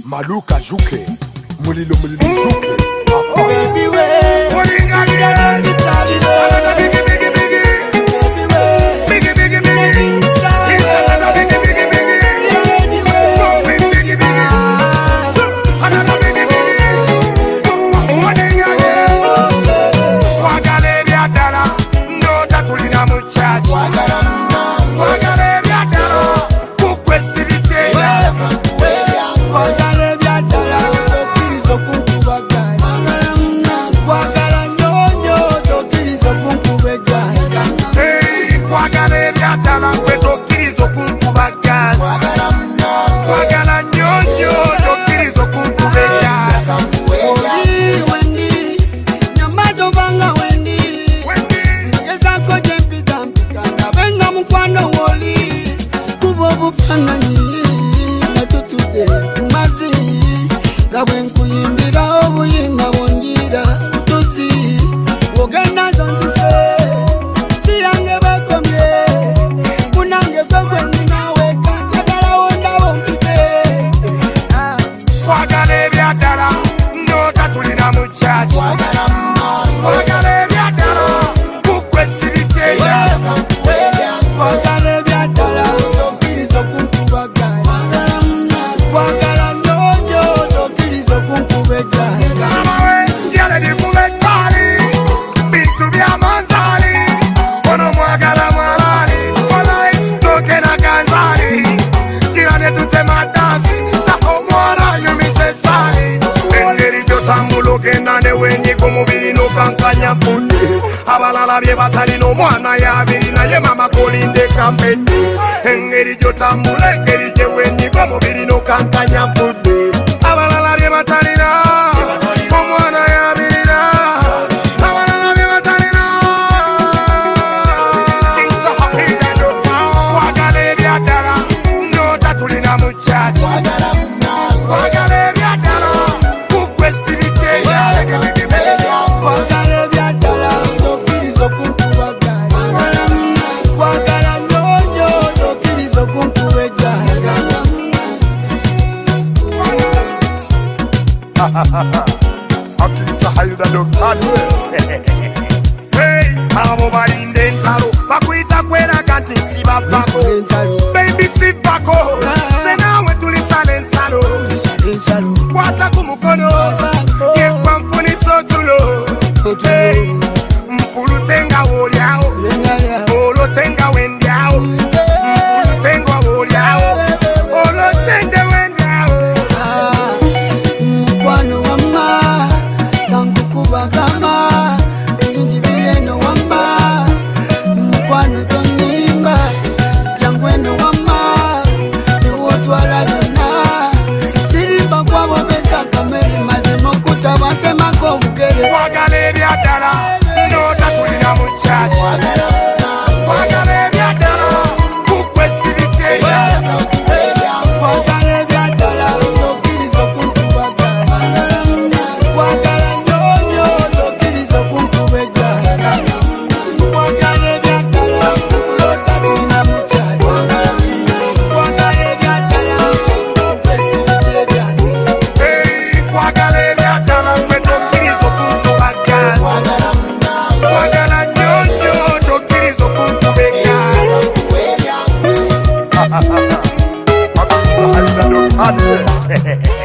Maluka Juke, Mulilo Juke. Baby way, abalala bye batali no mwana yabiri naye mama kolinde kampeni engeri gyotambula engeri gye wenyiga mubiri no kankanya mpudde abalala bye batalina omwana yabirina abalala bye batalina kwagala ebyaddala ndota tulina mu kyaki kwagala ebyaddala kugwe sibiteya Akisa hayuda dokali. Hey, abo balinde ntalo bakwita kwera kanti siba bako. Baby si bako. Senawe tulisale nsalo. Kwata kumukono. Yekwa mfuni sotulo. Hey, mpulutenga woliao. Olotenga wendiao. Mpulutenga woliao. Olotenga wendiao. Akisa hayuda dokali.